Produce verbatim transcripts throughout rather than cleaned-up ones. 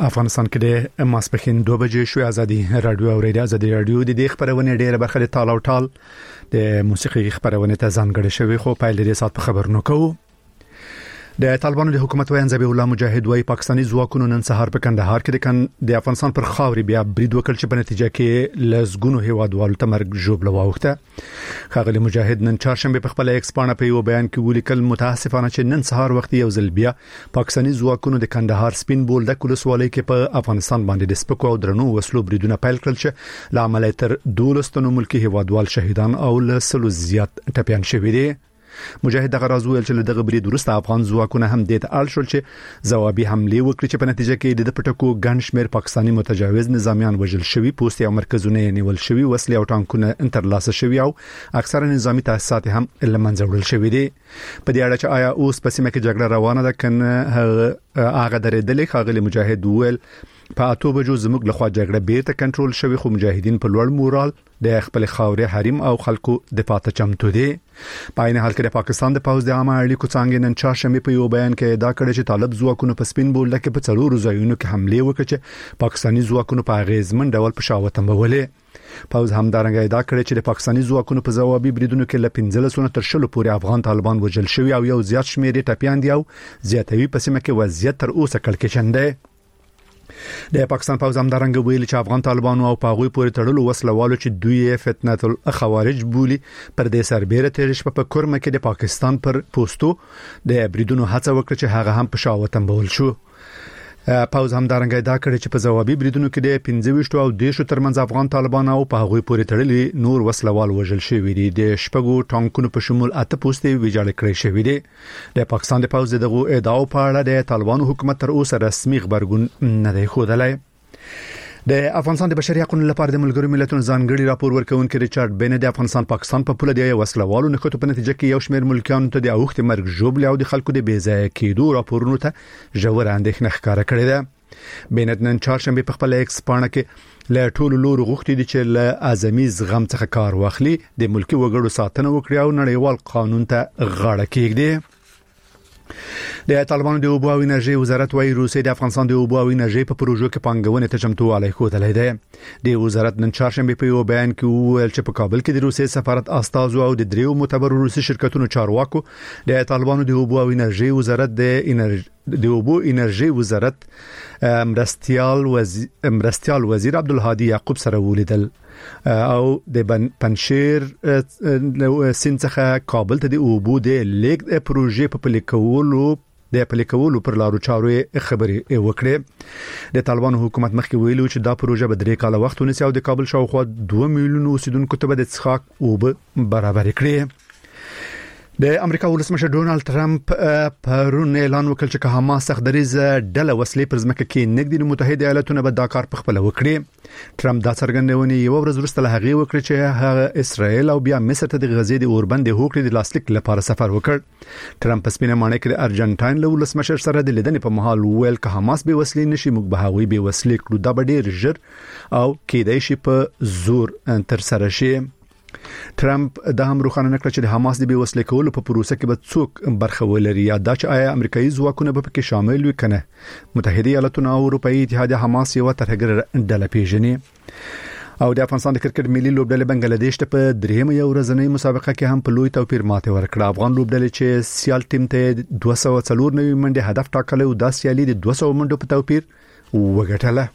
افغانستان کې د ماسپخین دوه بجې شو. ازادي رادیو او ریډیو ازادي رادیو د دې خبرونه ډیره برخه د تال او ټال د موسیقي خبرونه ته ځانګړې شوی، خو په لري سات په خبرونو کوو. د طالبانو د حکومت وایي ذبیح الله مجاهد وايي پاکستاني ځواکونو نن سهار په کندهار کې د کن د افغانستان پر خاوري بیا برید وکړ چې په نتیجه کې لزګونو هیوادوالو ته مرګ جوړ لواوخته. خاغلی مجاهد نن چهارشنبه په خپل ایکس پاڼه په یو بیان کې ولیکل متاسفانه چې نن سهار وخت یو ځل بیا پاکستاني ځواکونو د کندهار سپین بولدک ولسوالۍ کې په افغانستان باندې د سپکو او درنو وسلو بریدونه پیل کړل چې لامل تر دولستونو ملکی هیوادوال شهیدان او لسلو زیات ټپيان شوي دي. مجاهد دغه راز ویل چې دغه برید وروسته افغان ځواکونه هم د اړ شول چې ځوابي حمله وکړي چې په نتیجه کې د پټکو ګڼ شمېر پاکستاني متجاوز نظامیان وژل شوي، پوستي او مرکزونه نیول شوي، وسلې او ټانکونه انترلاسه شوي او اکثره نظامی تاسیسات هم لمنځه وړل شوي دي. په دې اړه چې آیا اوس په سیمه کې جګړه روانه ده کنه هغه درېدلې، خاغلی مجاهد ویل په اته بجو زموږ لخوا جګړه بیرته کنټرول شوی، خو مجاهدین په لوړ مورال د خپل خاورې حریم او خلکو دفاع ته چمتو دي. په عین حال کې د پاکستان د پوز د عامه اړیکو څنګه نن چهارشنبه په یو بیان کې ادعا کړې چې طالب ځواکونو په سپین بولدک کې په څلورو ځایونو کې حمله وکړه چې پاکستاني ځواکونو په غیزمن ډول په شاوه تمبولې. پوز همدارنګه ادعا کړې چې د پاکستاني ځواکونو په ځوابي بریدونو کې ل پنځلس تر شلو پورې افغان طالبان وژل شوي او یو زیات شمېر ټپيان دي او زیاتوي په سیمه کې وضعیت تر اوسه کلکشن دی. د پاکستان پوز همدارنګه ویل چې افغان طالبانو او پاغوي پورې تړلو وسلوالو چې دوی فتنه الخوارج بولی پر دې سربېره تیر شپه په کورمه کې د پاکستان پر پوسټو د بریدونو هڅه وکړه چې هغه هم په شاوه تمبول شو. پاوز همدارنګه دا کړی چې په ځوابي بریدونو کې د پنځه او دیشو ترمنځ افغان طالبان او په هغوی پورې تړلي نور وسلوال وژل شوي دي. د شپږو ټانکونو په شمول اته پوستې ویجاړ کړی شوی دي. د پاکستان د پاوز دغه ادعاو په اړه د طالبانو حکومت تر اوسه رسمي خبرګون نه دی ښودلی. د افغانستان د بشري حقوقو لپاره د ملګرو ملتونو ځانګړي راپور ورکونکي ریچارډ بین د افغانستان پاکستان په پوله دی وسلوالو نخښتو په نتیجه کې یو شمېر ملکیانو ته د اوښت مرګ جوړ او د خلکو د بیځای کېدو راپورونو ته ژور اندېښنه ښکاره کړې ده. بینت نن چهارشنبه په خپل ایکس پاڼه کې له ټولو لورو غوښتي دي چې له اعظمي زغم څخه کار واخلي، د ملکی وګړو ساتنه وکړي او نړیوال قانون ته غاړه کېږدي. د طالبانو د اوبو او انرژي وزارت وايي روسي د افغانستان د اوبو او انرژي په پروژو کې پانګونه ته چمتووالی ښودلی دی. د وزارت نن چهارشنبه په یو بیان کې وویل چې په کابل کې د روسي سفارت استازو او د دریو معتبرو روسي شرکتونو چارواکو د طالبانو د اوبو او انرژي وزارت د انرژي د اوبو انرژي وزارت مرستيال وزیر مرستيال وزیر عبدالهادي یعقوب سره ولیدل او د پنشیر سنڅخه کابل ته د اوبو د لیک پروژې په پلیکولو د پلیکولو پر لارو چارو خبرې وکړې. د طالبانو حکومت مخکې ویلو چې دا پروژه به درې کاله وخت ونیسي او د کابل شاوخوا دوه میلیون اوسیدونکو ته به د څښاک اوبه برابر کړي. د امریکا ولسمشر ډونالد ترامپ پرون اعلان وکړ چې حماس سختدریزه ډله وسلې پر ځمکه کې نګدي متحده ایالاتونه به دا کار په خپل وکړي. ترامپ دا څرګندونه یو ورځ وروسته له هغه وکړ چې هغه اسرائیل او بیا مصر ته د غزې د اوربند هوکړې د لاسلیک لپاره سفر وکړ. ترامپ په سپینه مانه کې د ارجنټاین له ولسمشر سره د لیدنې په مهال ویل چې حماس به وسلې نشي موږ به هغوی به وسلې کړو، دا به ډیر ژر او کېدای شي په زور تر سره شي. ترامپ دا هم روښانه نکړ چې د حماس د بیوسلې کولو په پروسه کې به څوک برخه ولري یا دا چې آیا امریکایي ځواکونه به پکې شامل وي کنه. متحده ایالاتونه او اروپאי اتحاد حماس یو ترهګر ډله پیژني. او د افغانستان د کرکټ ملي لوبډلې بنگلاديش ته په دریمه یو ورځنۍ مسابقه کې هم په لوی توپیر ماته ورکړه. افغان لوبډلې چې سیال ټیم ته دوه سوه څلور نوي منډه هدف ټاکلې او د سیالي د دوه سوه منډو په توپیر وګټله.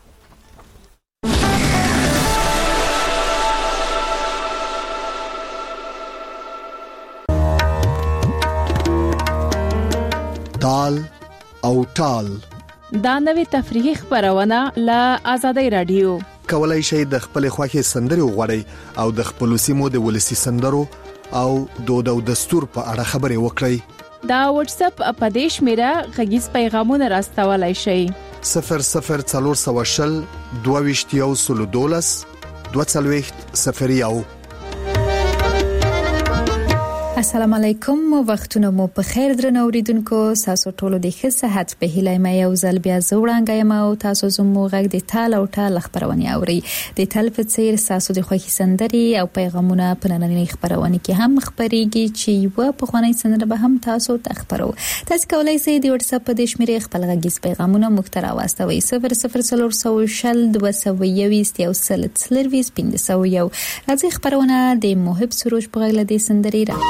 تال او ټال دا نوې تفریحي خبرونه له آزادۍ رادیو. کولای شئ د خپل خوښي سندري وغوړئ او د خپل سیمو د ولسی سندرو او دود او دستور په اړه خبرې وکړئ. دا واتس اپ اپدیش میرا غږیز پیغامونه راستولای شئ. صفر صفر څلور سوه شل دوه ویشتیو سلو دولس دوه څلوېښت صفر یو. السلام علیکم، وختونه مو په خیر درنو اوریدونکو. تاسو ټول د ښه صحت په هیله مې یو ځل بیا زوړانګه یم او تاسو زموږ غږ د تال او ټال خبرونه اوري. د تل په څیر تاسو د خوښي سندري او پیغامونه په نننۍ خبرونه کې هم خبريږي چې یو په خواني سندره به هم تاسو ته خبرو. تاسو کولای شئ د واتس اپ د شمیرې خپل غږیز پیغامونه مخ ته راوستوي صفر صفر صفر شل دوه سوه یویست یو سل څلرویس پنځه سوه یو. راځي خبرونه د محب سروش په غږ لدې سندري را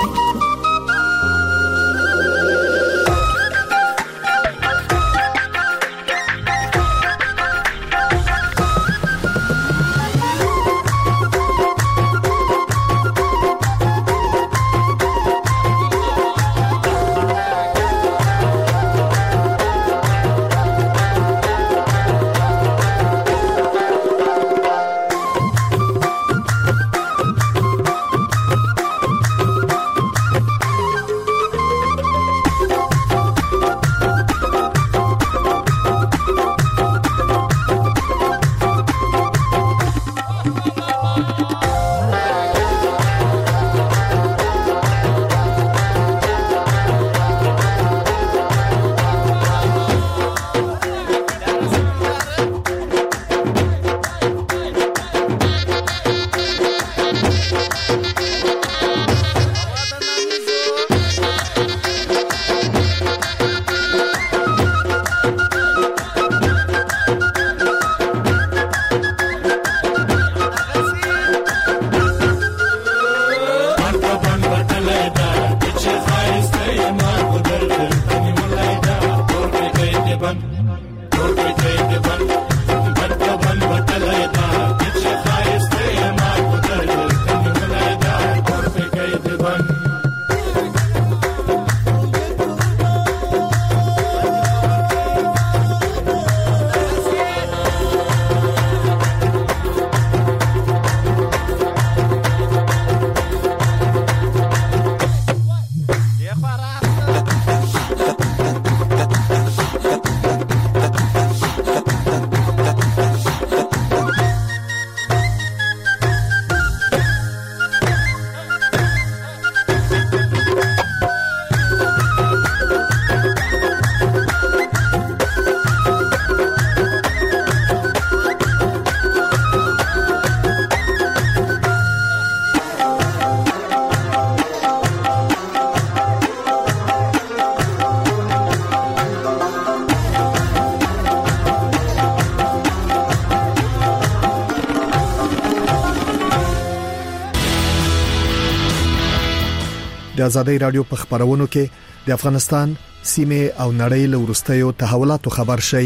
د آزادۍ رادیو په خبرونو کې د افغانستان سیمه او نړۍ له ورستیو تحولاتو خبر شي.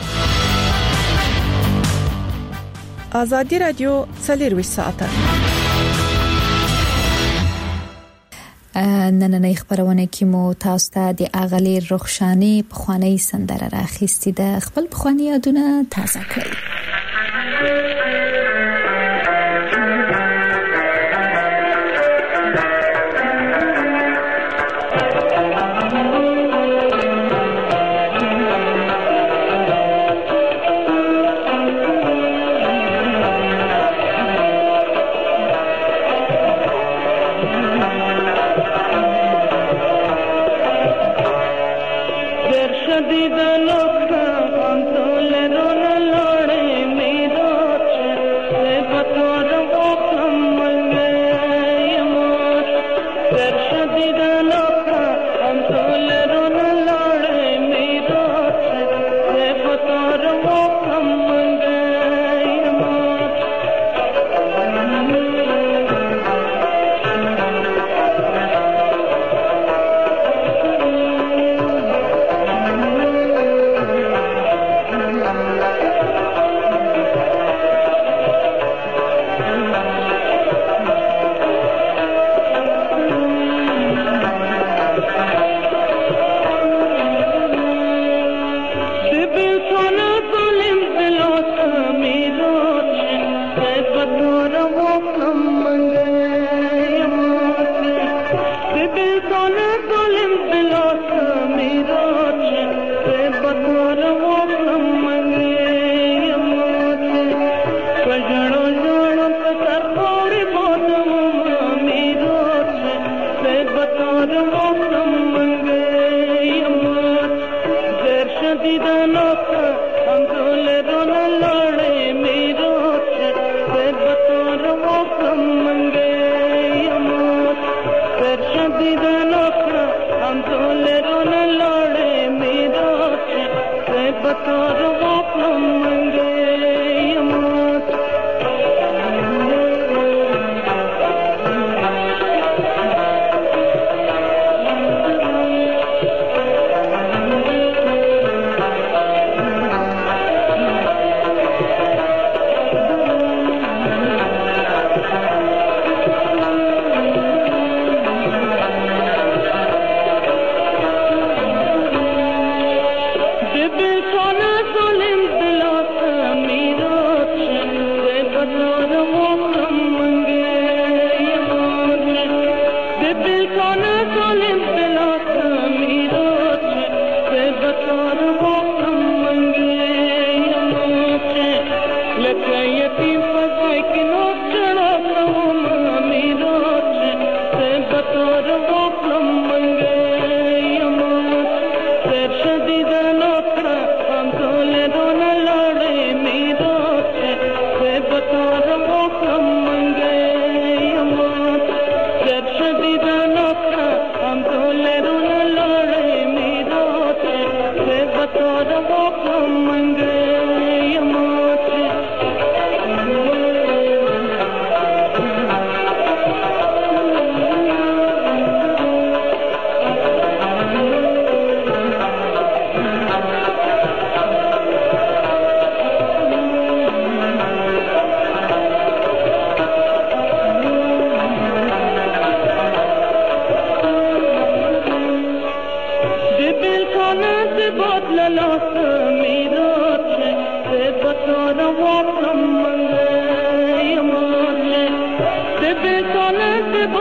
آزادۍ رادیو څلروي ساعته نننۍ خبرونه کې مو تاسو ته د اغلی رخشانی په خواني سندره راخستې ده. خپل په خواني یادونه تازه کړئ.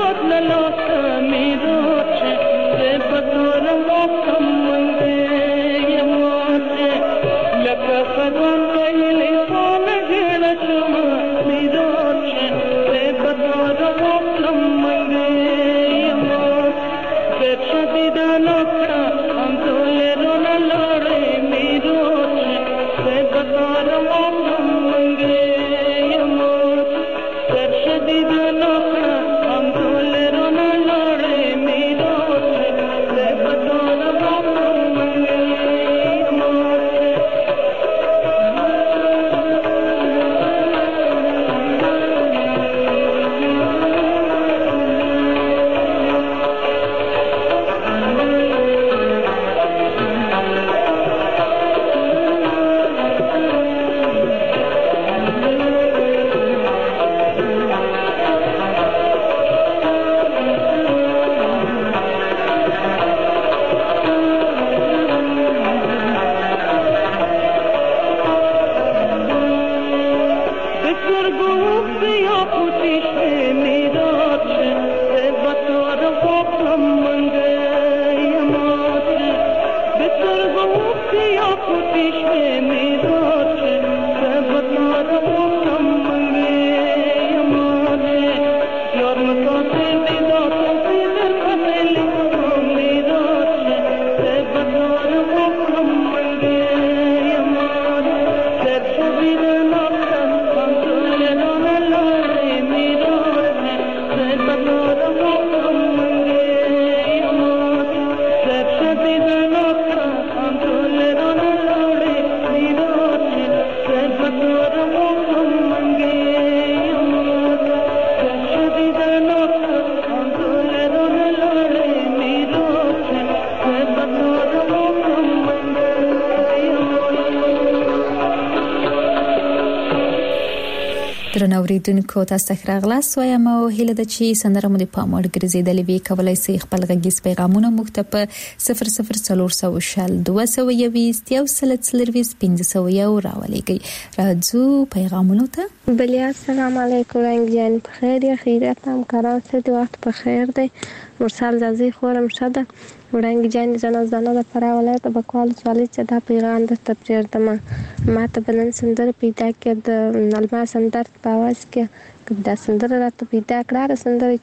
درنوریدونکو تاسو ته راغلاست وایم او هیله ده چې سندره مو د پاموړ ګرځیدلې وي. کولای شئ خپل غږیز پیغامونه موږ ته په صفر صفر څلور سوه شل دوه سوه یوویشت یو سل څلرویشت پنځه سوه یو راولېږئ. راځو پیغامونو ته. بلیا السلام علیکم رنگ جان بخیر یا خیریت هم کاران ست وخت بخیر دی. مرسل زازی خورم شده ورنگ جان جنا زنا د پر ولایت بکوال سوالی چې دا پیغام د تفسیر دمه ما ته بلن سندر پیدا کې د نلما سندر په واس کې دا سندر راته پیدا کړه سندر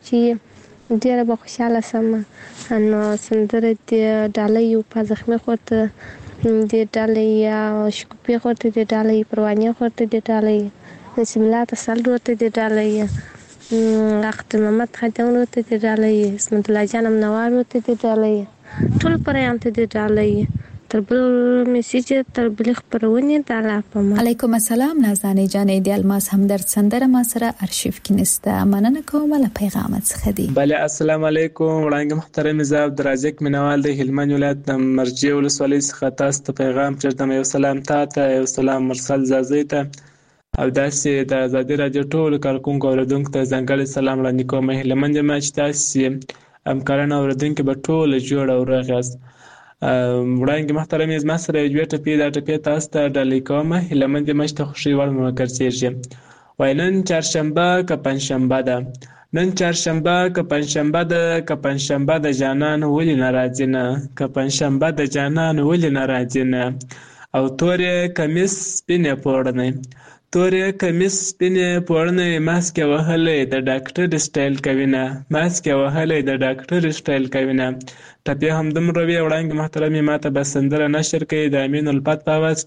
چې ډیره به خوشاله سم نو سندر د ډالۍ په زخمه خوته د ډالۍ شکوپی خوته د ډالۍ پروانه خوته د ډالۍ سیملات سال وروته د ډالۍ وخت محمد خدیون وروته د ډالۍ اسمت الله جانم نوار وروته د ډالۍ ټول پرېام ته د ډالۍ تر بل میسیج تر بل خبرونه د الله په ما. علیکم السلام نازنین جان د الماس همدرد سندره ما سره ارشیف کې نسته مننه کوم له پیغامت څخه دی. بله السلام علیکم وړاندې محترم زاب درازک منوال د هلمند ولایت د مرجع ولسوالۍ څخه تاسو ته پیغام چرته یو سلام تاته یو سلام مرسل زازی ته او داسې د آزادي رادیو ټول کارکونکو اوریدونکو ته ځانګړی سلام وړاندې کوم. هلمند ما چې تاسو همکاران اوریدونکو به ټول جوړ او راغاست. وړاندې محترم زما سره یو ټپی دا ټپی تاسو ته ډالۍ کوم. هلمند ما چې خوشي وړ مو ګرځېږي وای نن چهارشنبه که پنځشنبه ده نن چهارشنبه که پنځشنبه ده که پنځشنبه د جانان ولې ناراضي نه که پنځشنبه د جانان ولې ناراضي نه او تورې کمیس سپینې پوړنې تورې کمیس سپینې پوړنې ماسک وهلې د ډاکټر سټایل کوي نه ماسک وهلې د ډاکټر سټایل کوي نه. ټپی هم دومره وی وړاندې محترمې ماته به سندره نشر کوي د امین الفت په आवाज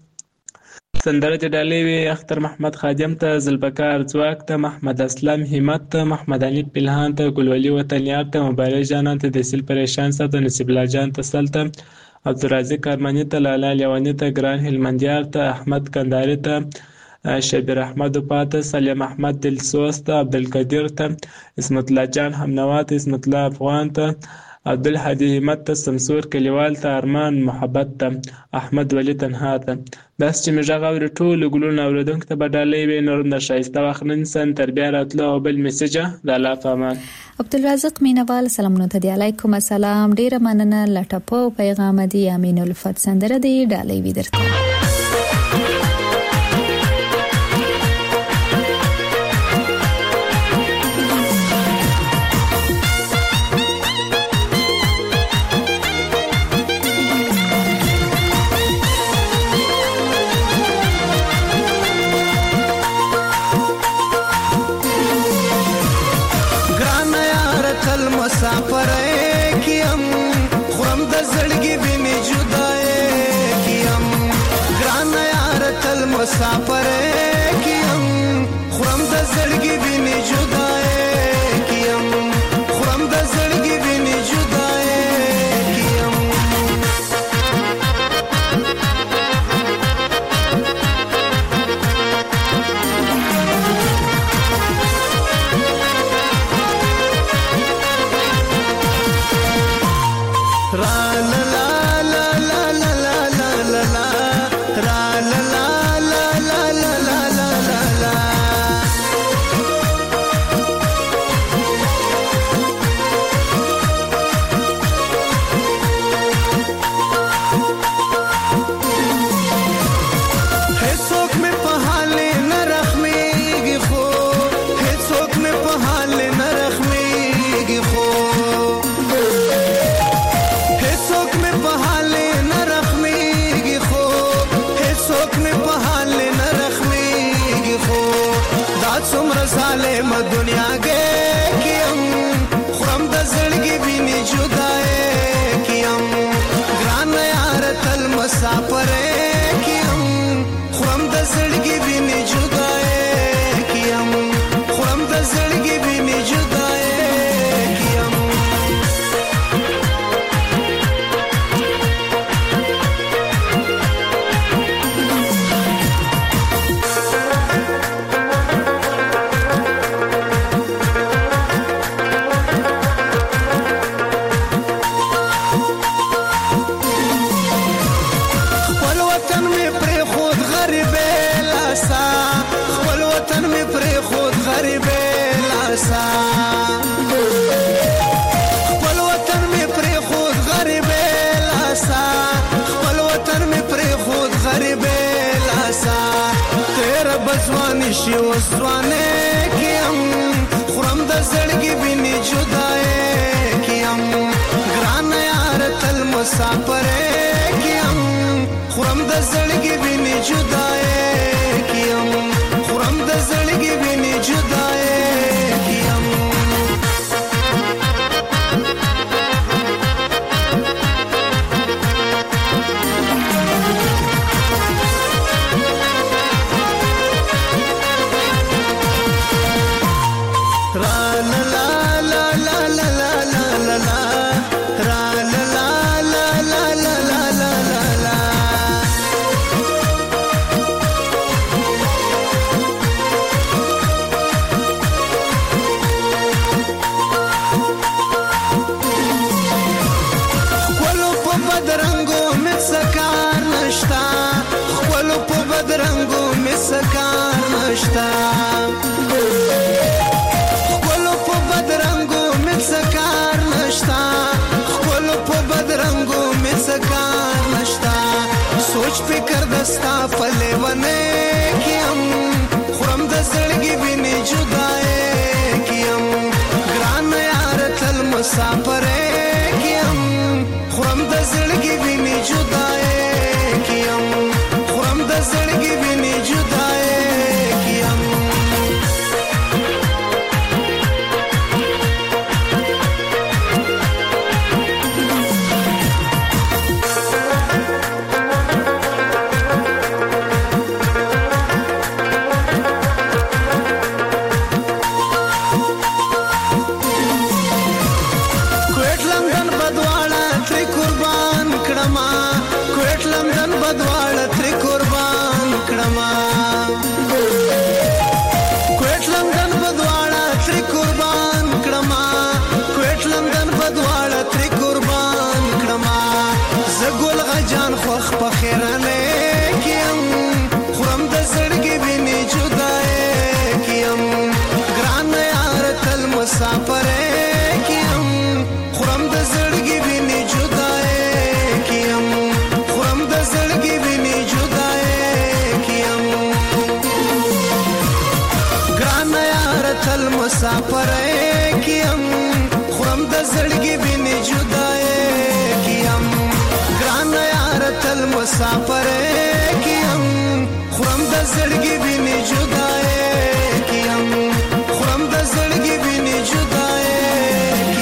کې سندره چې ډالۍ وي اختر محمد خادم ته زلبکار ځواک ته محمد اسلم همت ته محمد علي پلهان ته ګلولي وطنیار ته مبارک جانان ته د سیل پریشان سره نصیب الله جان ته سلطه عبدالرزاق ارمانی ته لالا لیوانی ته ګران هلمندیار ته احمد کنداری ته شبیر احمد پاته سلیم احمد دلسوز ته عبدالقدیر ته اسمت الله جان همنوا ته اسمت الله افغان ته عبدالحدی همت ته سمسور کلیوال ته ارمان محبت ته احمد ولی تنها ته. داس چې مې غږ اوري ټول ګلونه اوریدونکو ته به ډالۍ وي نور د ښایسته وخت نن سن تر بیا راتلو او بل میسیجه د الله په امان. عبدالرزاق مینوال سلامونه ته دی. علیکم السلام ډیره مننه لټپو پیغام دی امین الفت سندره دی ډالۍ وی درته. تل مسافر کیم خورم د زړګي بینې جدای کیم ګران یار تل مسافر کیم خورم د زړګي بینې جدای کیم خورم د زړګي بینې جدای کیم ظالم دنیا کې کیم خرم د زړګي بینې جدای کیم ګران یار تل مسافر کیم خرم د زړګي بینې جدای کیم خرم د زړګي بینې جدای کیم خپل وطن می پر خود غریب لاسا خپل وطن می پر خود غریب لاسا تیر بزوانی شي وسوانه کیم خرم د زړګي بینې جدای کیم ګران یار تل مسافر کیم خرم د زړګي بینې جدای کیم خرم د زړګي بینې جدای سوچ فکر دستا پلیونه کیم خورم د زړګي بینې جدای کیم ګران یار تل مسافر کیم خورم د زړګي بینې جدای کیم خورم د زړګي بینې جدای کیم خوخ په خیرانه کیم خورم د زړګي بینې جدای کیم ګران یار تل مسافر کیم خورم د زړګي بینې جدای کیم خورم د زړګي بینې جدای کیم ګران یار تل مسافر کیم خورم د زړګي بینې جدای کیم ګران تل مسافر کیم خورم د زړګي بینې جدای کیم خورم د زړګي بینې جدای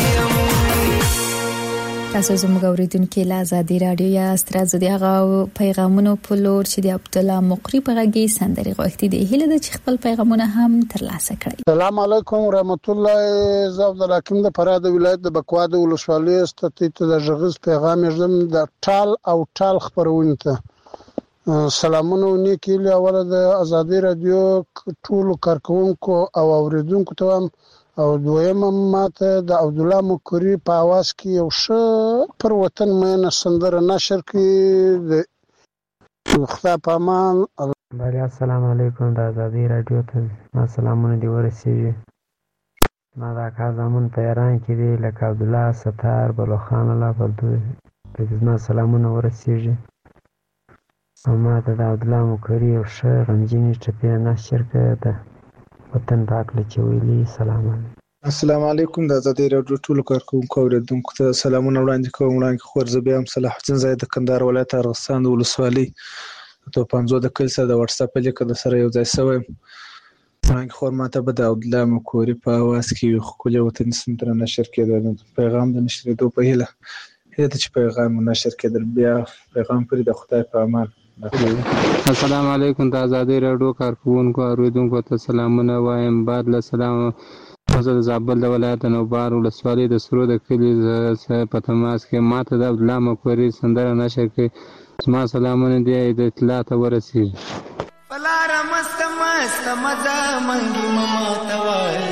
تاسو زموږ اوریدونکو له ازادي رادیو یا سترازو دی هغه پیغامونو په لور چې د عبد الله مقری په غږی سندري غوښتي دی هله د خپل پیغامونه هم ترلاسه کړئ. السلام علیکم ورحمت الله. زه عبد الحکیم د فراه د ولایت د بکوا د ولسوالۍ ستې د ژغز پیغام یې د ټال او ټال خبرونه ته سلامونه ونیکي له اوله د ازادي رادیو ټول کارکونکو او اوریدونکو ته او دویم ماته د عبد الله مقری په आवाज کې یو ش پر وطن مینه سندره نشر کړي د خدای په امان. بله السلام علیکم د ازادي رادیو ته ما سلامونه دی ورسیږي. ما دا کار زمون په ایران کې دی لکه عبد الله ستار بلوخان الله پردو د ما سلامونه ورسیږي. ما ته د عبد الله مقری یو ش غمجنې ټپه نشر کړه ده وطن پاک لچويلي. سلام علیکم. السلام علیکم د ازادي رادیو ټول کارکونکو اوریدونکو ته سلامونه وړاندې کوم. وړاندې خور زبې هم صلاح الدین زید د کندهار ولایت ارغستان د ولسوالۍ ته پنځو د کل سره د واتس اپ لیک د سره یو ځای شوی. وړاندې خور ماته به د عبد الله مقری په आवाज کې خپل وطن سندره نشر کېده. پیغام د نشریدو په هیله هله چې پیغام نشر کېدل بیا پیغام پرې د خدای په امان. السلام علیکم د ازادي رادیو کارکونکو اوریدونکو ته سلامونه وایم. بعد له سلام زه د زابل د ولایت نوبار ولسوالۍ د سرو د کلي په تماس کې ماته د عبد الله مقری سندره نشر کړي. زما سلامونه دی د اطلاع ته ورسیږي. پلار مست مست مزه منګي مما توای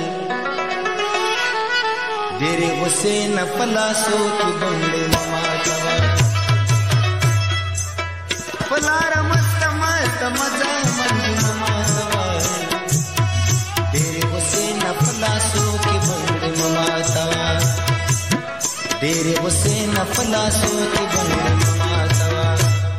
ډېرې غصې نه پلاسو کې بندې مما توای پلار مست مست مزه منګي مما توای ډېرې غصې نه پلاسو کې بندې مما توای ډېرې غصې نه پلاسو کې بندې مما توای.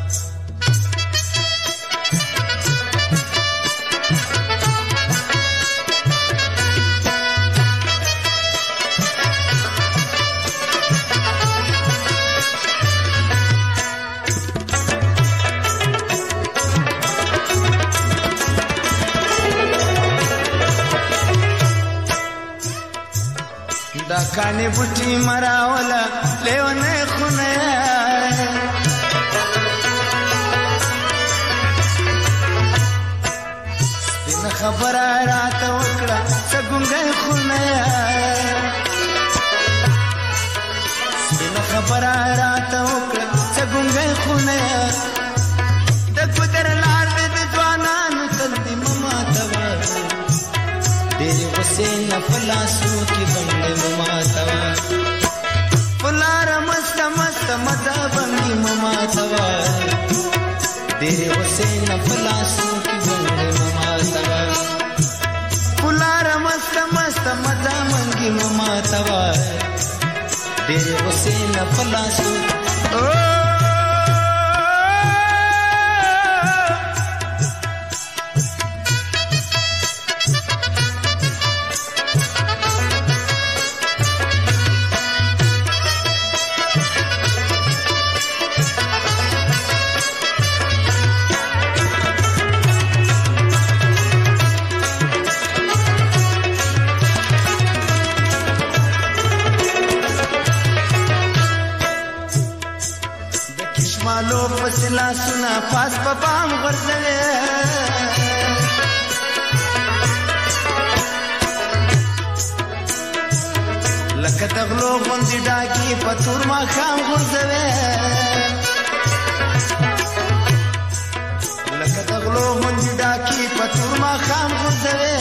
دا کانی بوټي مراولا لیونه خونه دین خبره راته وکړه څنګه خونه دین خبره راته وکړه څنګه خونه د ګدر لار د ځوانانو تل دې مما توا ډېرې غصې نه پلاسو کې بنګړې مما توا پلار مست مست مزه بنګي مما توا ډېرې غصې نه پلاسو کې بنګړې مما توا پلار مست مست مزه بنګي مما توا ډېرې غصې نه پلاسو مالو فسلا سنا پاس پپام غرزوي لکه تغلو غوندي ډاکی پتور ما خام غرزوي لکه تغلو غوندي ډاکی پتور ما خام غرزوي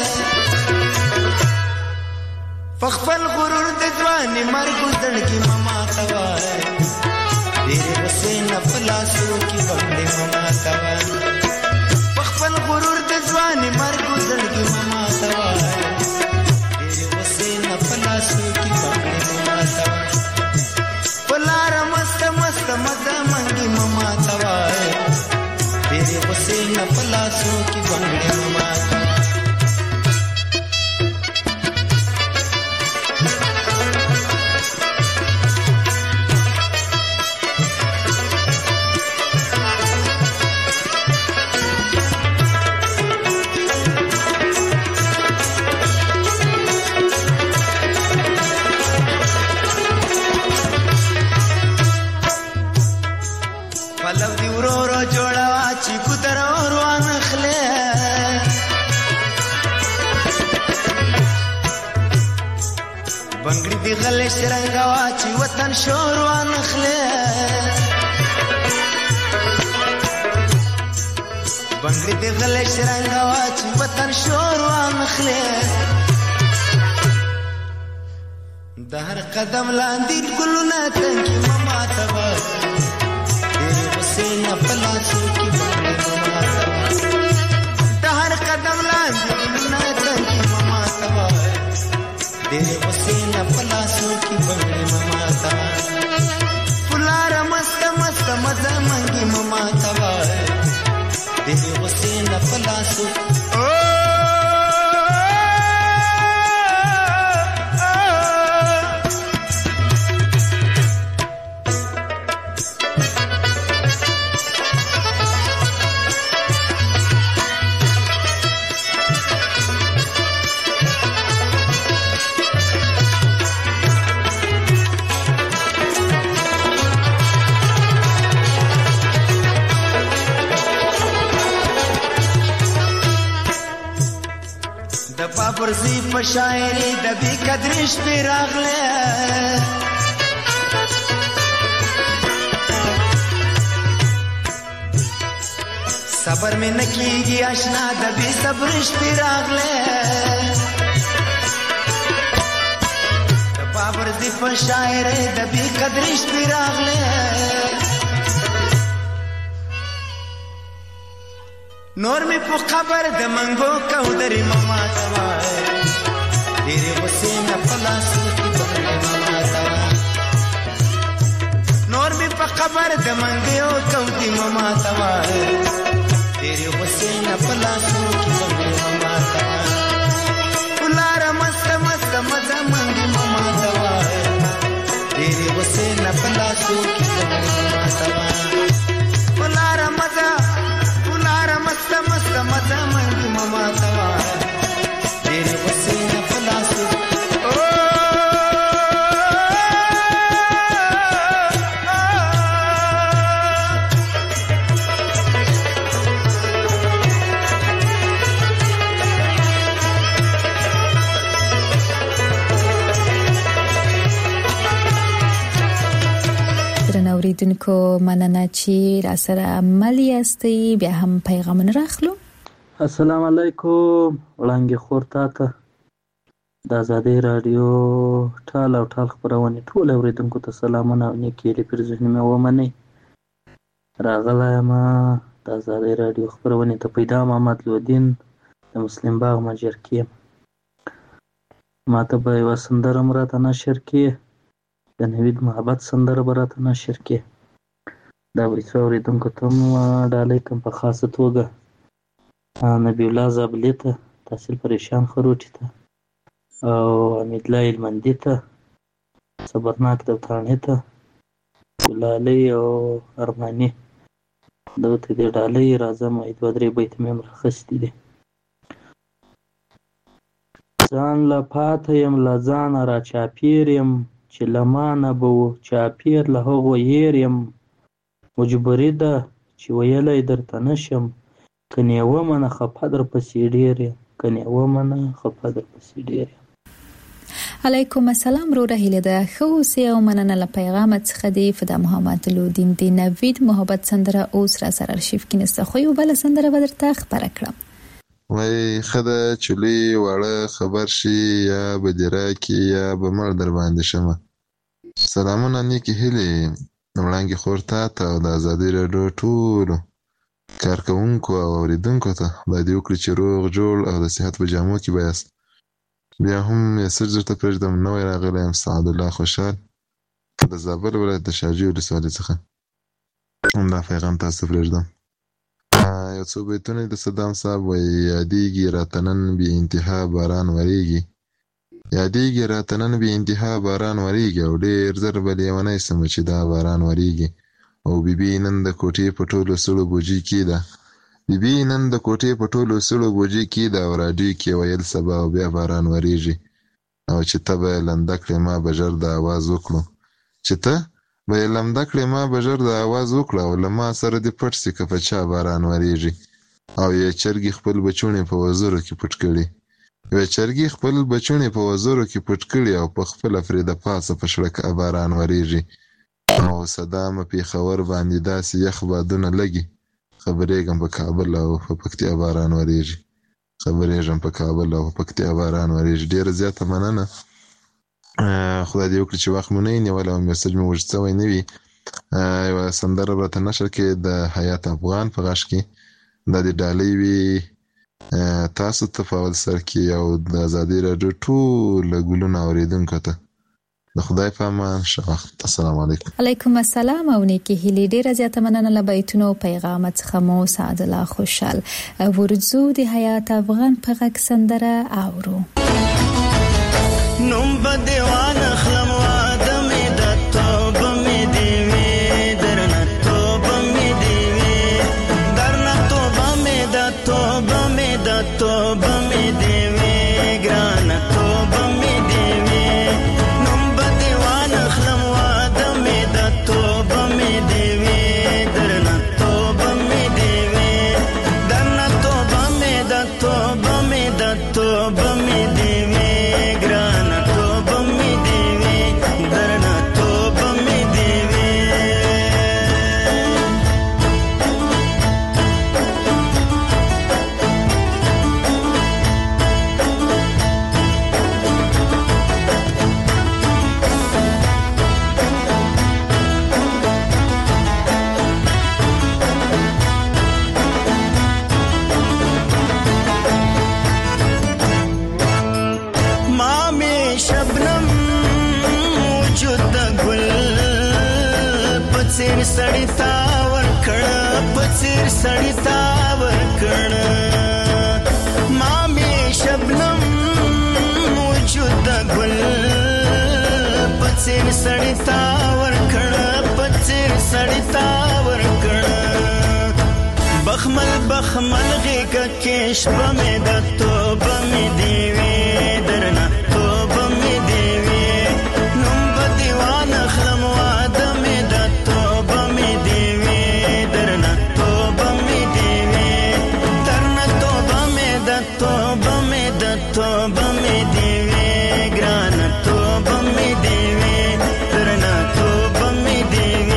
فخفل غرور د ځواني مرګ زړګي مما توای ډېرې غصې نه پلاسو کې بنګړې مما توای خپل غرور د ځواني مرګ زړګي مما توای ډېرې غصې نه پلاسو کې بنګړې مما توای پلار مست مست مزه منګي مما توای ډېرې غصې نه پلاسو کې بنګړې مما توای. بنگړي دی غلې شرنګوا چې وطن شور وانخله بنگړي دی غلې شرنګوا چې وطن شور وانخله د هر قدم لاندې ګلونه تنګي مما تبا ډېر حسین پلاسو کې بنگړي مما تبا د هر قدم لاندې ګلونه تنګي مما تبا ډېر حسین پلاسو کې بنگړي مما تبا پلار مست مست مزه منګي مما تبا ډېر حسین پلاسو پرزی په شاعری د بی قدرش په راغله صبر مې نکیږي آشنا د بی صبرش په راغله د پرزی په شاعری د بی قدرش په راغله نور می په خبر د منګو کو درې ماما توا ډېر حسین پلاسو کې بنگړي ماما توا نور می په خبر د منګو کو دی ماما توا ډېر حسین پلاسو کې بنگړي ماما توا ولار مست مست مزه منګي ماما توا ډېر حسین پلاسو کې بنگړي ماما توا ولار مزه مست مست مزه منګي ماما توا ډېر حسین پلاسو اوریدونکو مننه چې را سره عمل یاستئ بیا هم پیغامونه راخلو. السلام علیکم وړاندې خورتا ته د آزادۍ رادیو ټال او ټال خبرونه ټول اوریدونکو ته سلامونه او نیکی لري پر ذهن مې ومنئ. راغلی ما د آزادۍ رادیو خبرونه ته پیدا محمد لودین د مسلم باغ مجر کې ما ته به یو سندره مراته نشر کې د نوید محبت سندره براته نشر کې دا ویڅو اوریدونکو ته ډالۍ کوم په خاصه توګه نبی الله زابلی ته تحصیل پریشان خروټي ته او امید الله المندي ته صبرناک دوتانه ته ولالي او ارماني دوته دې ډالۍ راځم اې دوه درې بیت مې مرخصتي دي ځان لا پاته يم لا ځان را چاپیر يم چې لمانه بو چاپیر له هغه ير يم مجبورې ده چې ویلای درته نشم کني ومنه خپه در پسې ډېر کني ومنه خپه در پسې ډېر. علیکم السلام رو رهیله ده خو سه او مننه له پیغام څخه دی فدا محمد لودین دی نوید محبت سندره اوس را سره ارشیف کې نسته خو یو بل سندره بدرته خبره کړم وای خدای چلی واړه خبر شي یا بدره کې یا بمر در باندې شمه. سلامونه نیکی هلي وړاندې خورتا ته د آزادۍ رادیو ټولو کارکونکو او اوریدونکو ته باید وکړي چې روغ جوړ او د صحت په جامو کې بیاست. بیا هم یسر درته پرېږدم نوی راغلی یم سعد الله خوشحال د زابل ولایت د شاجوی ولسوالۍ څخه همدا پیغام تاسو ته پرېږدم. یو څو بیتونه د صدام صاحب وایي یادېږي راته نن بې انتها باران ورېږي یادېږي راته نن بې انتها باران ورېږي او ډېر زر به لیونی سمه چې دا باران ورېږي او بیبي نن د کوټې په ټولو سړو بوجي کې ده بیبي نن د کوټې په ټولو سړو بوجي کې ده او راډیو کې ویل سبا او بیا باران ورېږي او چې ته به یې لمده کړې ما به ژر د اواز وکړو چې ته به یې لمده کړې ما به ژر د اواز وکړو او له ما سره دې پټ سي که په چا باران ورېږي او یې چرګې خپل بچوڼې په وزرو کې پټ کړي یوه چرګي خپل بچوڼې په وزرو کې پټ کړي او په خپله پرې د پاسه په شړکه باران ورېږي او صدامه پېښور باندې داسې یخ بادونه لګي خبرېږم په کابل او په پکتیا باران ورېږي خبرېږم په کابل او په پکتیا باران ورېږي. ډېره زیاته مننه. خدای دې وکړي چې وخت مو نه وي نیولی او میسج مې اوږد شوی نه وي. یوه سندره به راته نشر کې د حیات افغان په غږ کې دا د ډالۍ وي تاسو ته په اول سر کې او د ازادي راډیو ټوله ګلونه اورېدونکو ته د خدای په امان. ښه وخت. السلام علیکم. علیکم السلام او نیکې هیلې. ډېره زیاته مننه له بیتونو او پیغام څخه مو سعد الله خوشحال. ورځو د حیات افغان په غږ سندره اورو. نوم به دیوان اخلم واده مې د توبه مې دی وي درنه توبه مې دی وي درنه توبه مې د توبه مې د توبه مې دی وي ګرانه توبه مې دی وي نوم به دیوان اخلم واده مې د توبه مې دی وي درنه توبه مې دی وي درنه توبه مې د توبه مې د توبه مې دی وي ګرانه توبه مې دی وي درنه توبه مې دی وي. شبنم وجود د ګل پڅیر سړی تا ور کړ پڅیر سړی تا ور کړ ما می شبنم وجود د ګل پڅیر سړی تا ور کړ پڅیر سړی تا ور کړ بخمل بخمل غیګه کې شپه مې د توبه مې دی وي درنه توبه مې دی وي نوم به دیوان اخلم واده مې د توبه مې دی وي درنه توبه مې دی وي درنه توبه مې د توبه مې د توبه مې دی وي ګرانه توبه مې دی وي درنه توبه مې دی وي.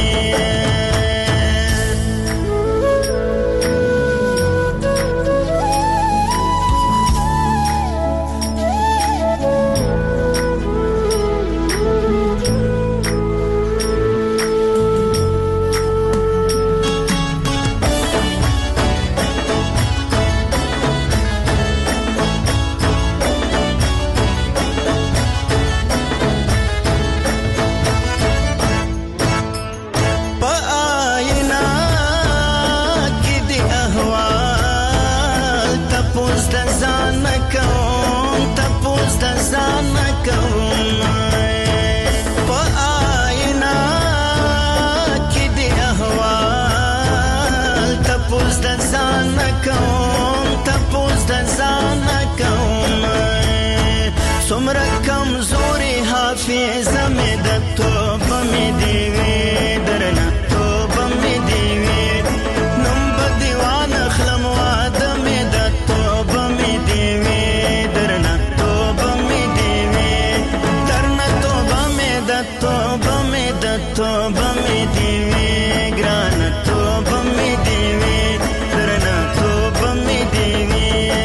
سمره کمزوري حافظه مې د توبه مې دی وي درنه توبه مې دی وي نوم به دیوان اخلم واده مې د توبه مې دی وي درنه توبه مې دی وي درنه توبه مې د توبه مې د توبه مې دی وي ګرانه توبه مې دی وي درنه توبه مې دی وي.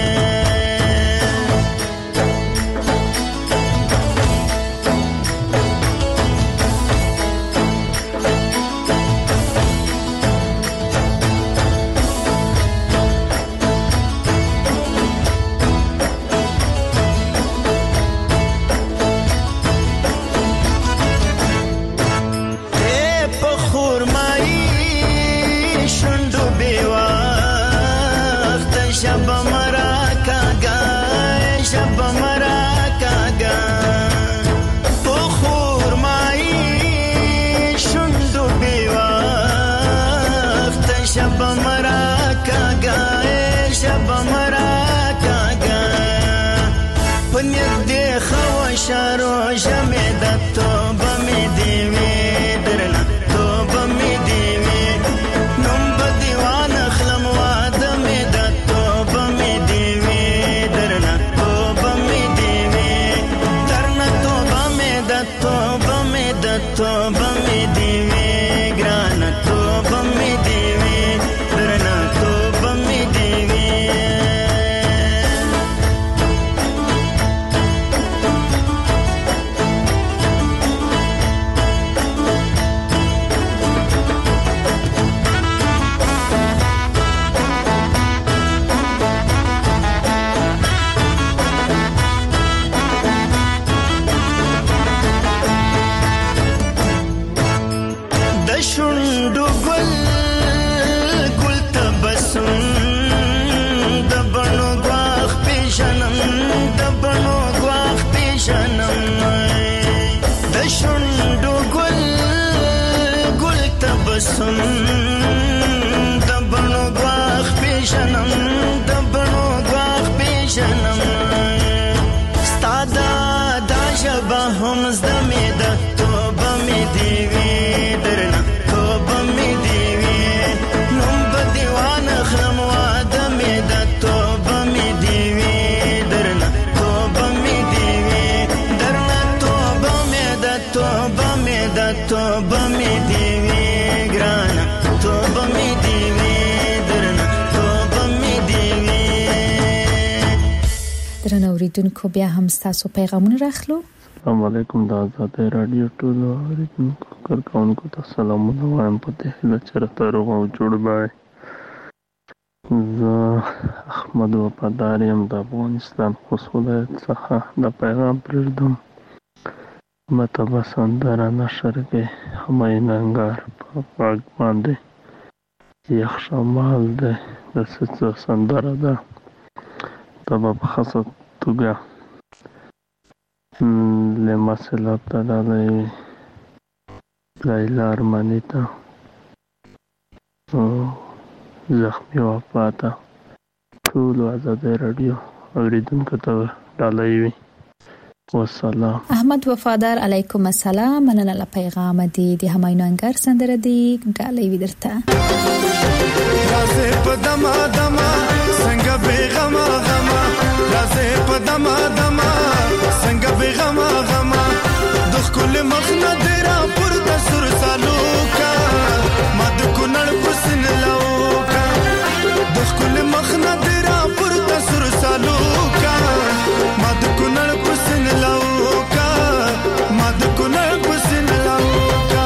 شارو جمع د توبه مې دی وي درنه توبه مې دی وي نوم به دیوان اخلم واده مې د توبه مې دی وي درنه توبه د توبه می دی وی درنه توبه می دی وی نوم به دیوان خرم واده می د توبه می دی وی درنه توبه می دی وی درنه توبه می د توبه می د توبه می دی وی ګرانه توبه می دی وی درنه توبه می دی وی. درنه اوریدونکو بیا هم ستاسو پیغامونه راخلو. السلام علیکم د آزاد رادیو ټولو اوریدونکو کارکونکو ته سلامونه وایم په دې هیله چې راته روغ او جوړ وای. زه احمد وفادار یم د افغانستان خوست ولایت څخه د پیغام پرېږدم. مته به سندره نشر کې همایون انګار په غږ باندې یخ شمال دی د څه سندره ده دا به په خاصه توګه لمسلات تړلی وي لیلا ارماني ته زخمي وفاته ټولو آزادۍ راډیو اوریدونکو ته ډالۍ وي. والسلام. احمد وفادار علیکم السلام. مننه له پیغام دی د همایون انګار سندره دی ډالۍ وي درته. رازه په دما دما څنګه بیغما غما رازه په دما دما څنګه بیغما غما د خپل مخ نه درا پر د سر سالوکا ما د کونړ پسن لوکا د خپل مخ نه درا پر د سر سالوکا ما د کونړ پسن لوکا ما د کونړ پسن لوکا.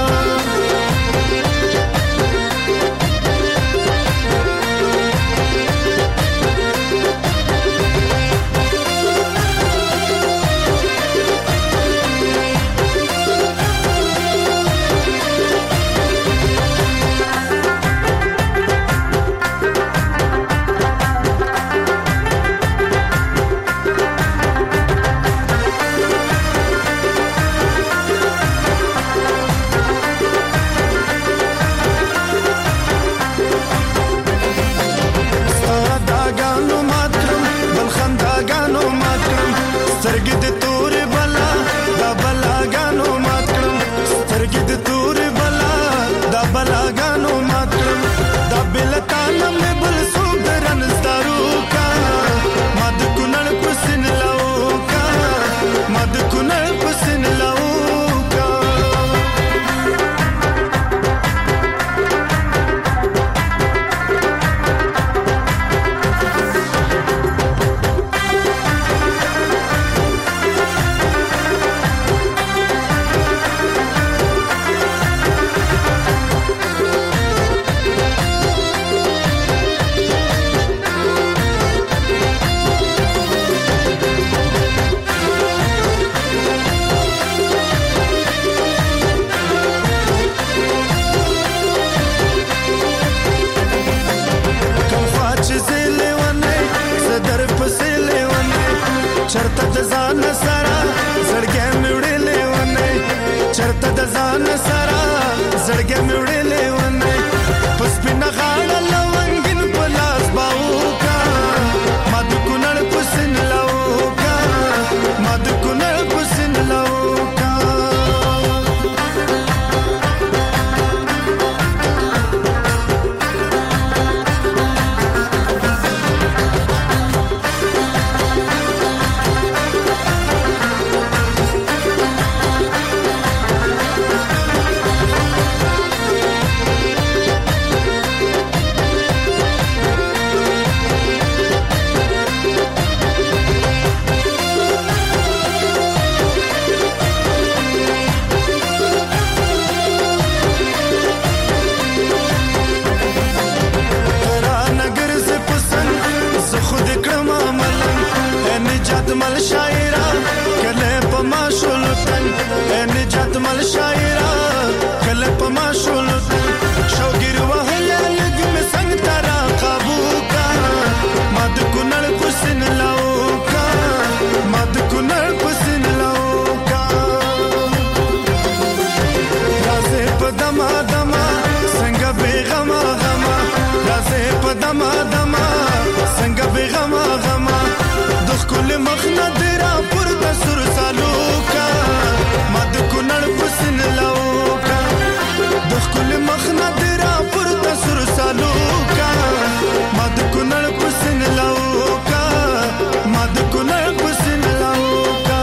مخ نه درا پر د سر سالو کا مد کو کونړ پسن لوکا د خپل مخنا درا پر تسر سالوکا ما د کونړ پسن لوکا ما د کونړ پسن لوکا.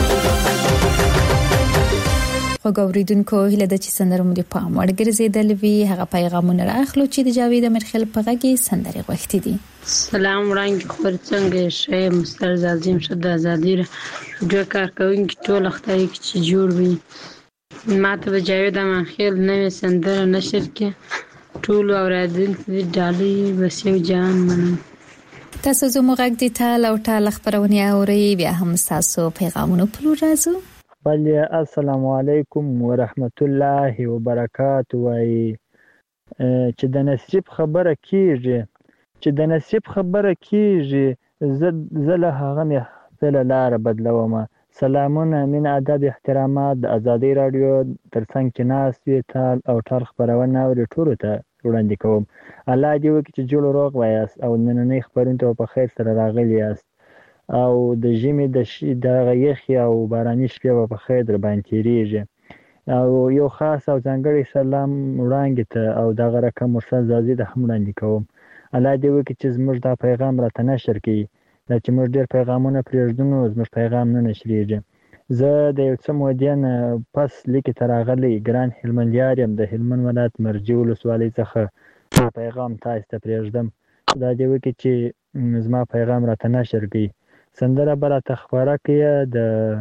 خو ګوریدونکو هله د چې سندره مو د پام وړ ګرځیدل وی هغه پیغامونه راخلو چې د جاوید امرخیل په غږی سندره غوښتي دي. سلام وړاندې خبر څنګه شې مستر زازیم شد ازادي جو کار کوونکی ټول اختیاري چې جوړ وي ماته د جاوید امرخیل نوې سندره نشر کې ټول اوریدونکو د ډالۍ وسیو جان منم. تاسو زموږ غږ د ټال او ټال خبرونه اوري بیا هم تاسو پیغامونه پلو راځو. بل السلام علیکم ورحمت الله وبرکاته. وای چې د نصیب خبره کیږي چې د نصیب خبره کیږي زله هغه مې خپل لار بدلوم. سلامونه من ادب احترامات د ازادي رادیو ترڅنګ چې ناس وی ټال او ټال خبرونه اوري ټول ته وړاندې کوم. الله دې وکړي چې جوړ روغ وایاست او نننې خبرونه ته په خیر سره راغلي یاست او د ژمي د شي د یخي او باراني شپې په خیر در باندې تیریږي. او یو خاص او ځانګړی سلام وړاندې ته او دغه رقم مرسل زازي د هم وړاندې کوم. الله دې وکړي چې زموږ دا پیغام راته نشر کړي دا چې موږ ډېر پیغامونه پرېږدو نو زموږ پیغام نه نشریږي. زه د یو څه مودې نه پس لیکې ته راغلی ګران هلمندیار یم د هلمند ولایت مرجې ولسوالۍ څخه پیغام تاسو ته پرېږدم. خدای دې وکړي چې زما پیغام راته نشر کړي. سندره به راته خپاره کړي د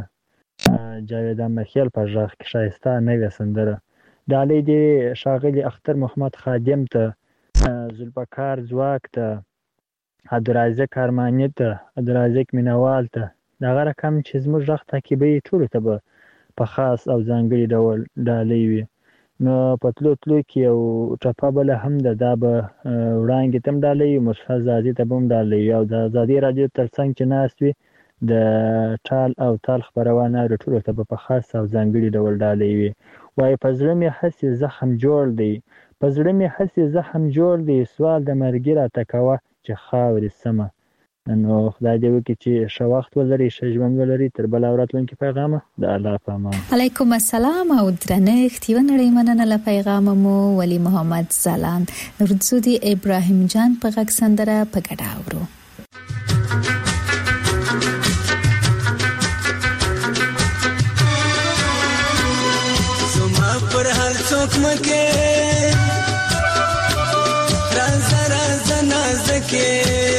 جاوید امرخیل په غږ کې ښایسته نوې سندره. ډالۍ دې ښاغلي اختر محمد خادم ته ذوالفقار ځواک ته عبدالرازق ارماني ته عبدالرازق مینوال ته دغه رقم چې زموږ غږ تعقیبوي ټولو ته به په خاص او ځانګړي ډول ډالۍ وي. نو په تلو تلو کې یو ټپه بله هم ده دا به وړاندې ته هم ډالۍ وي مرسل زازي ته به هم ډالۍ وي او د ازادي راډیو تر څنګ چې ناست وي د ټال او تال خپرونه اوري ټولو ته به په خاص او ځانګړي ډول ډالۍ وي. وایي په زړه مې هسې زخم جوړ دی په زړه مې هسې زخم جوړ دی سوال د مرګي راته کوه چې خاورې سمه. نو خدای دې وکړي چې ښه وخت ولري ښه ژوند ولري. تر بله او راتلونکي پیغامه د الله په امان. علیکم السلام او درنښت یوه نړۍ مننه له پیغامه مو ولی محمد زالان ورځو دی ابراهیم جان په غږ سندره په ګډه اورو. زما پر هر څوک مکه راز راز نازکه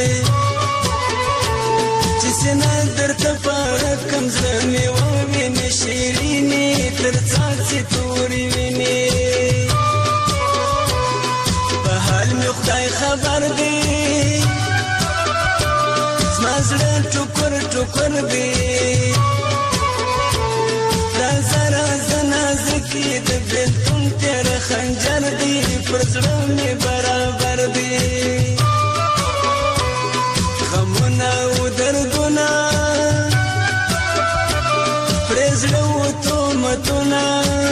سنا درته پاره کم زمي و ویني شیرینی تر څاڅي توري ویني په حال مې خدای خبر دی زما زړه ټوکر ټوکر دی راز راز نازکي د بلتون تیر خنجر دی پر زړه مې برابر دی غمونه و دردونه پرزړه و تومتونه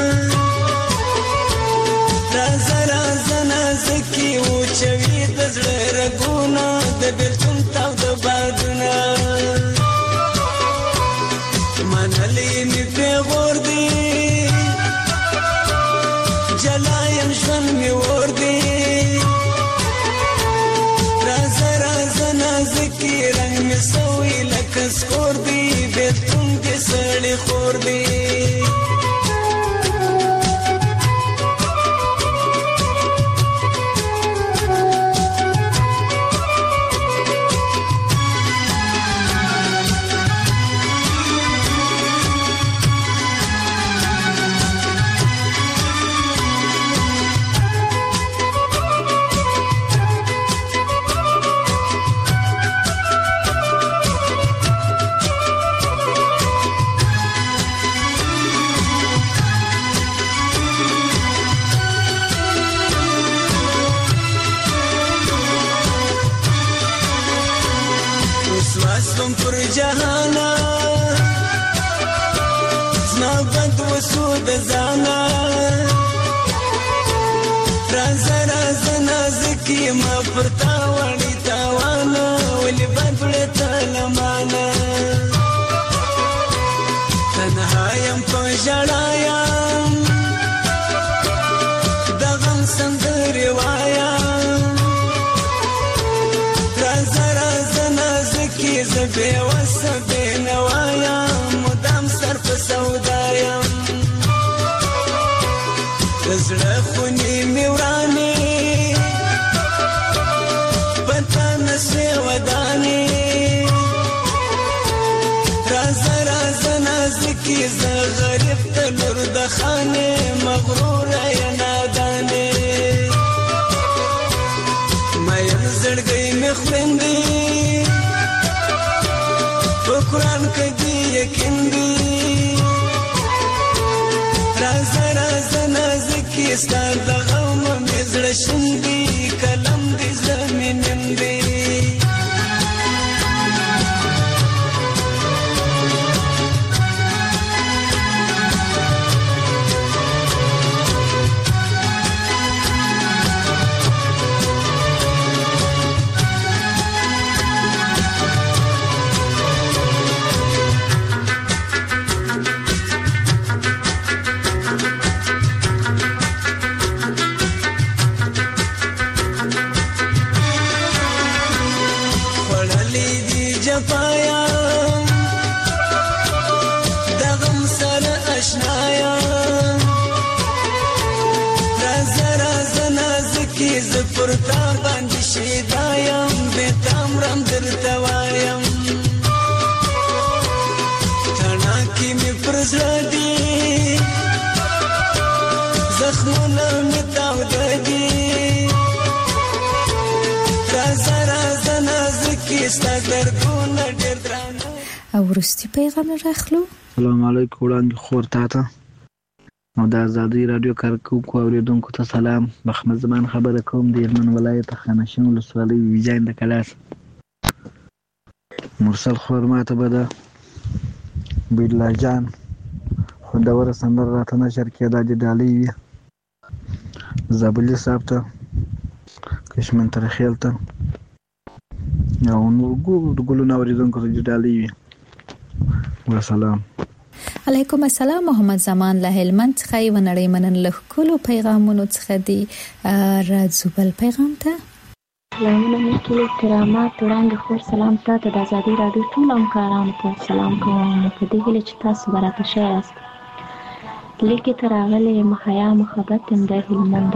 راز راز نازکي و چوي د زړه رګونه د بلتون تاو د بادونه منلې مې پیغور دی جلایم ژوند مې ور دی راز راز نازکي رنگ مې سوي لکه سکور دی بلتون کې سړی خور دی وسوم پر جهانا زما بد وسود زانا راز راز نازکی ما پر تاوانی تاوانا ولی بدلتا لمانا تنهایم په ژړایا زړه خونی می ورانی پتا نسه ودانی راز راز نازکی ز غریب تلور د خانه مغرور یا نادانه مې زړګي می خوندې په قران کې دی یقین دی راز راز نازکی ستاد غم می زړه شندې کلم دې زمینم دی پرتا باندې شیدایم به تامرم درتوایم تنا کی می پرزادی زخمونه می تاودی راز راز نازکی ستا دردونه ډېر درانه. او وروستي پیغام راخلو. السلام علیکم وړاندې خور تاته او د ازادي رادیو کارکونکو اوریدونکو ته سلام. محمد زمان خبره کوم د هلمند ولایت خانشین ولسوالۍ ویجاین د کلاس. مرسل خور ماته به د بیلا جان خوندوره سندره راته نشر کېده د ډالۍ وي زابلي صاحب ته کشمن ترخیل ته او نور ګلونه اوریدونکو ته د ډالۍ وي. وسلام. علیکم السلام. محمد زمان له هلمند څخه یو نړۍ منن له کولو پیغامونو څخه دی راځو بل پیغام ته. سلامونه مې ټول کرامات وړاندې خور سلام تاسو د ازادي رادیو ټول همکارانو ته سلام کوم په دې هیله چې تاسو براته ښه یاست. لیکي تر راغلې محیا محبت هم د هلمند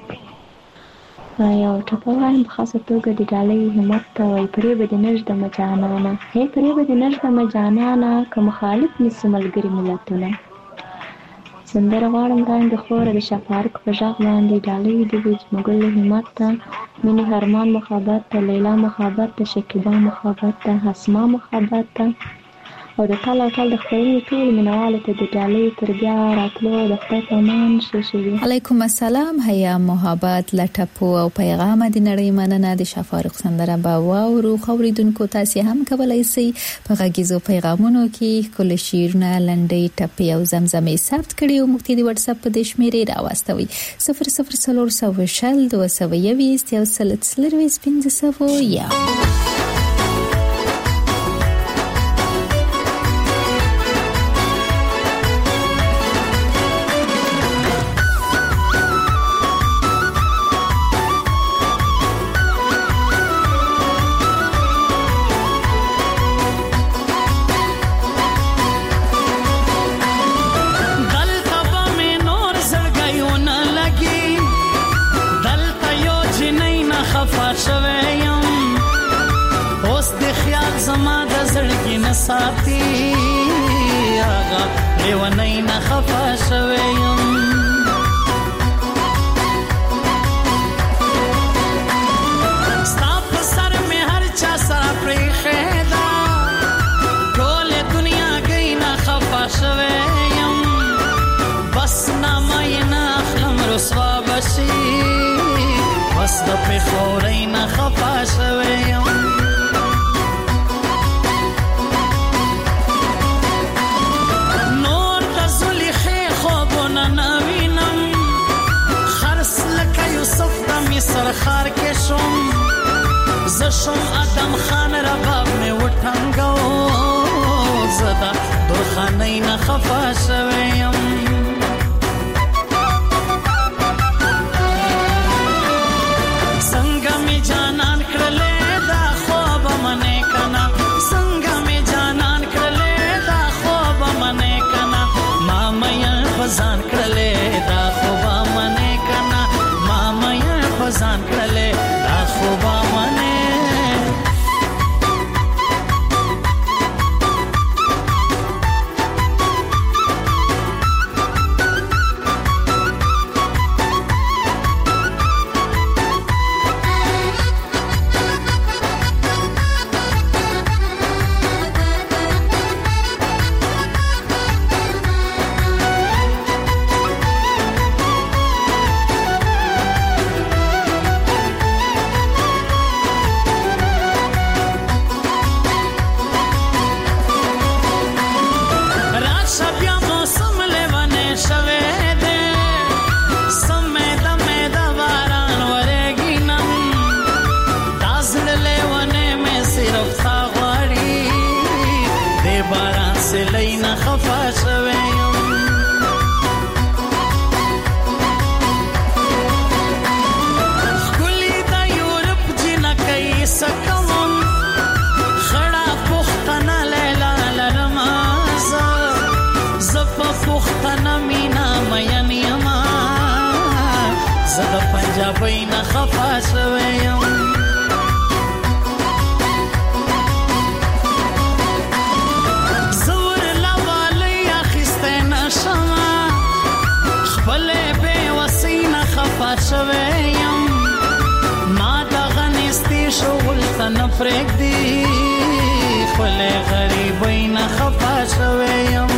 یو ټپه وایم په خاصه توګه د ډالۍ همت ته وایي پرې به د نژده مجانانه هی پرې به د نژده مجانانه که مخالف نیسي ملګري ملتونه. سندره غواړم وړاندې خوره د شفارق په غږ باندې ډالۍ د مګل همت ته مینې هرمان محبت ته لیلا محبت ته شکیبا محبت ته حسما محبت ته او د ټال او ټال د خپرونې ټول مینوالو ته د ډالۍ تر بیا راتلو د خدای په امان ښه شوي. علیکم السلام. حیا محبت لټپو او پیغام د نړۍ مننه د شفارق سندره به واورو. خوریدونکو تاسو هم کولای شئ په غږیزو پیغامونو کې کله شیرونه لنډۍ ټپې او زمزمې ثبت کړئ او موږ ته د واتس اپ په د شمیرې راوستوي صفر صفر صفر صفر شل دوه سوه یویشت یو سل څلرویشت پنځه سوه یا ساتي آغا لیونی نخفا شویم ستا په سر می هر چا سره پریخیدا ټول دنیا گئی نخفا شویم بس نامای نخلم رسوا بشی بس د پخوری نخفا شویم سرخار کې شوم زشم ادم خان رباب می وټنګو زدا درخانې نه خفا شویم څنګه می جانان کړلې دا خوب منې کنا څنګه می جانان کړلې دا خوب منې کنا ما مې بزان کړلې دا خوب منې زه د پنجابۍ نه خفه شوی یم زه ورله والۍ اخیستی نه شمه خپلې بېوسۍ نه خفه شوی یم ما دغه نیستي شغل ته نه پرېږدي خپلې غریبۍ نه خفه شوی یم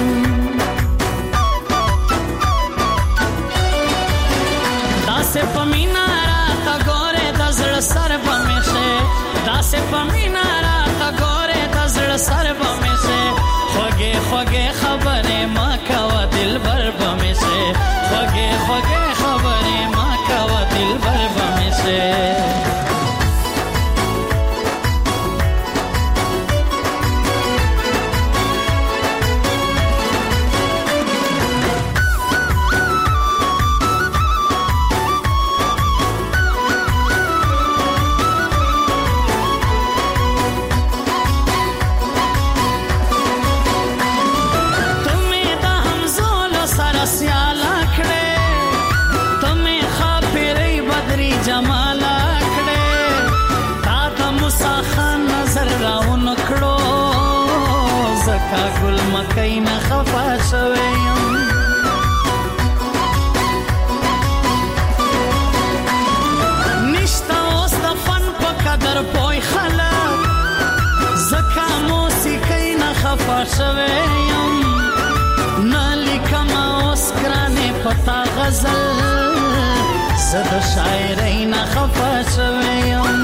داسې په مینه راته ګورې د زړه سر به مې شې داسې په مینه راته ګورې د زړه سر به مې شې خوږې خوږې خبرې مه کوه دلبر به مې شې خوږې خوږې خبرې مه کوه دلبر به مې شې ګل مکۍ نه خفه شوی یم نشته اوس د فن په قدر پوی خلک ځکه موسیقۍ نه خفه شوی یم نه لیکمه اوس ګرانې په تا غزل زه د شاعرۍ نه خفه شوی یم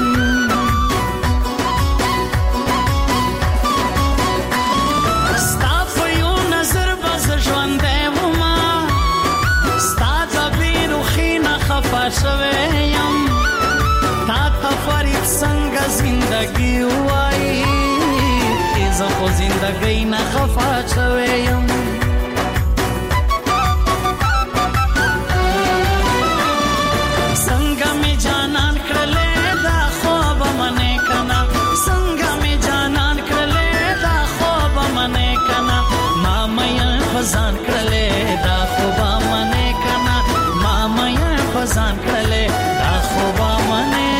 شوی یم تا ته فرید څنګه زندګي وایي زه خو زندګۍ نه خفه شوی یم څنګه مې جانان کړلې دا خوب منې کنه څنګه مې جانان کړلې دا خوب منې کنه ما مې خزان کړلې دا خوب منې کنه ما مې خزان کړلې دا خوب منې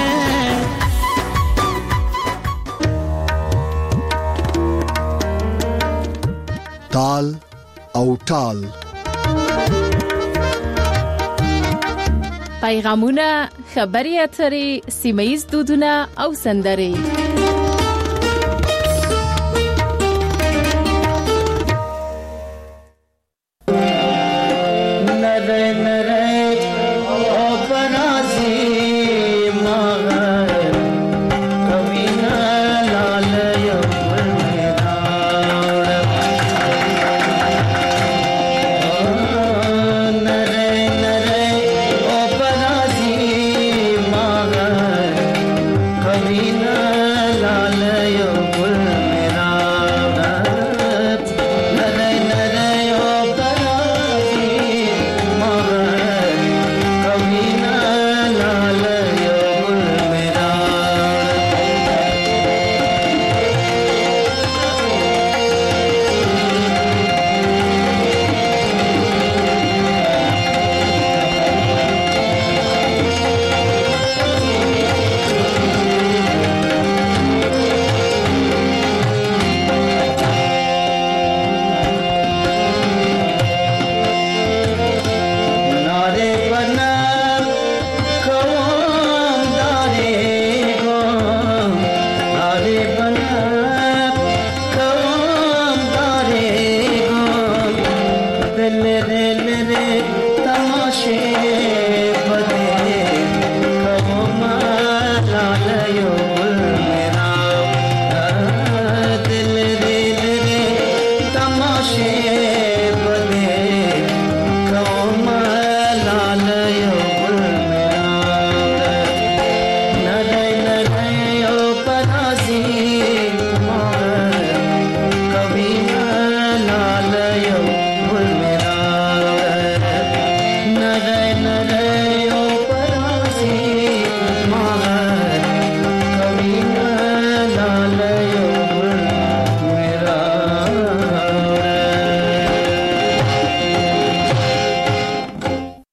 تال او ټال پیغامونه خبري اترې سیمه‌ییز دودونه او سندرې रे तमाशे